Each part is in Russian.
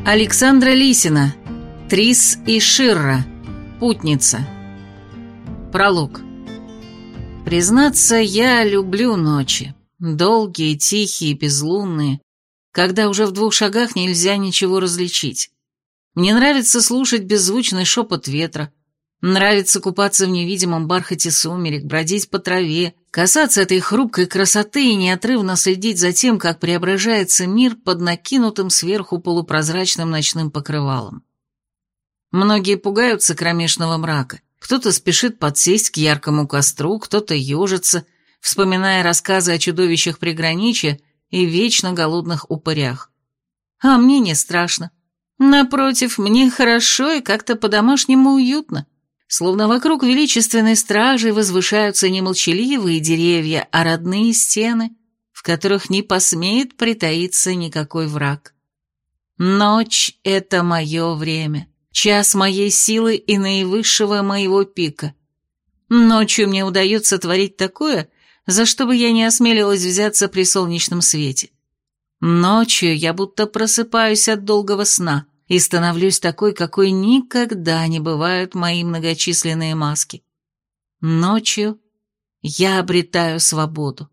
Александра Лисина. Трис и Ширра. Путница. Пролог. Признаться, я люблю ночи. Долгие, тихие, безлунные, когда уже в 2 шагах нельзя ничего различить. Мне нравится слушать беззвучный шепот ветра, нравится купаться в невидимом бархате сумерек, бродить по траве, касаться этой хрупкой красоты и неотрывно следить за тем, как преображается мир под накинутым сверху полупрозрачным ночным покрывалом. Многие пугаются кромешного мрака, кто-то спешит подсесть к яркому костру, кто-то ежится, вспоминая рассказы о чудовищах приграничья и вечно голодных упырях. А мне не страшно. Напротив, мне хорошо и как-то по-домашнему уютно. Словно вокруг величественной стражи возвышаются не молчаливые деревья, а родные стены, в которых не посмеет притаиться никакой враг. Ночь — это мое время, час моей силы и наивысшего моего пика. Ночью мне удается творить такое, за что бы я не осмелилась взяться при солнечном свете. Ночью я будто просыпаюсь от долгого сна и становлюсь такой, какой никогда не бывают мои многочисленные маски. Ночью я обретаю свободу.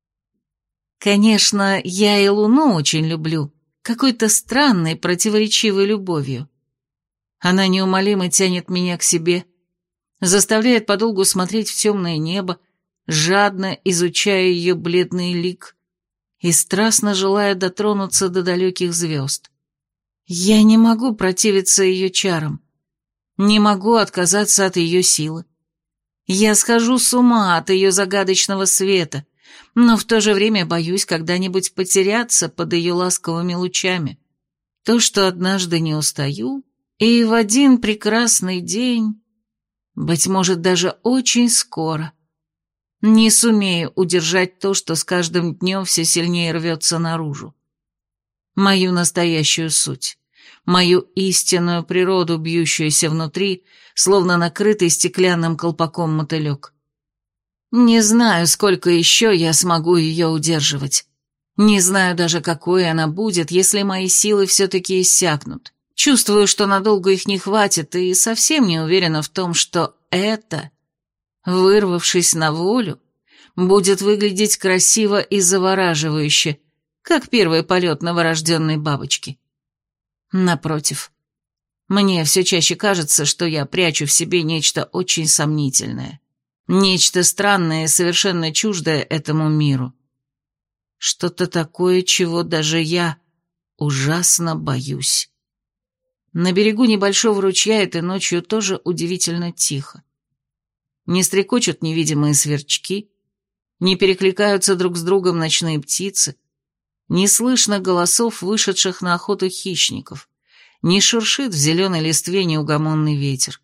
Конечно, я и луну очень люблю, какой-то странной, противоречивой любовью. Она неумолимо тянет меня к себе, заставляет подолгу смотреть в темное небо, жадно изучая ее бледный лик и страстно желая дотронуться до далеких звезд. Я не могу противиться ее чарам, не могу отказаться от ее силы. Я схожу с ума от ее загадочного света, но в то же время боюсь когда-нибудь потеряться под ее ласковыми лучами. То, что однажды не устаю, и в один прекрасный день, быть может, даже очень скоро, не сумею удержать то, что с каждым днем все сильнее рвется наружу. Мою настоящую суть, мою истинную природу, бьющуюся внутри, словно накрытый стеклянным колпаком мотылек. Не знаю, сколько еще я смогу ее удерживать. Не знаю даже, какой она будет, если мои силы все-таки иссякнут. Чувствую, что надолго их не хватит, и совсем не уверена в том, что это, вырвавшись на волю, будет выглядеть красиво и завораживающе, как первый полет новорожденной бабочки. Напротив, мне все чаще кажется, что я прячу в себе нечто очень сомнительное, нечто странное и совершенно чуждое этому миру. Что-то такое, чего даже я ужасно боюсь. На берегу небольшого ручья этой ночью тоже удивительно тихо. Не стрекочут невидимые сверчки, не перекликаются друг с другом ночные птицы, не слышно голосов вышедших на охоту хищников, не шуршит в зеленой листве неугомонный ветер.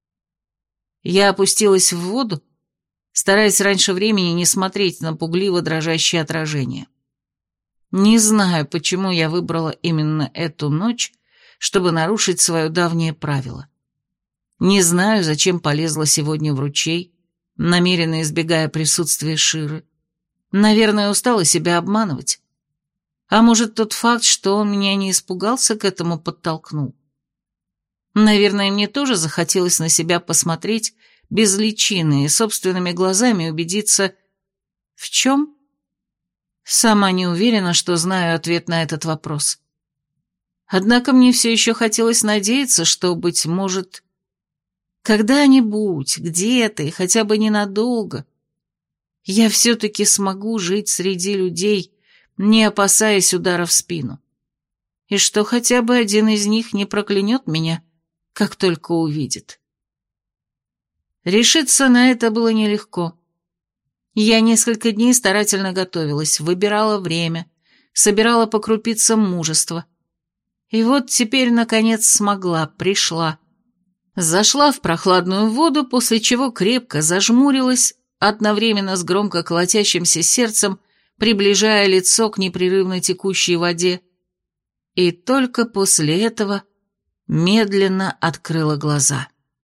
Я опустилась в воду, стараясь раньше времени не смотреть на пугливо дрожащее отражение. Не знаю, почему я выбрала именно эту ночь, чтобы нарушить свое давнее правило. Не знаю, зачем полезла сегодня в ручей, намеренно избегая присутствия Ширы. Наверное, устала себя обманывать. А может, тот факт, что он меня не испугался, к этому подтолкнул. Наверное, мне тоже захотелось на себя посмотреть без личины и собственными глазами убедиться... В чем? Сама не уверена, что знаю ответ на этот вопрос. Однако мне все еще хотелось надеяться, что, быть может, когда-нибудь, где-то и хотя бы ненадолго, я все-таки смогу жить среди людей, не опасаясь удара в спину, и что хотя бы один из них не проклянет меня, как только увидит. Решиться на это было нелегко. Я несколько дней старательно готовилась, выбирала время, собирала по крупицам мужество. И вот теперь, наконец, смогла, пришла. Зашла в прохладную воду, после чего крепко зажмурилась, одновременно с громко колотящимся сердцем, приближая лицо к непрерывно текущей воде, и только после этого медленно открыла глаза.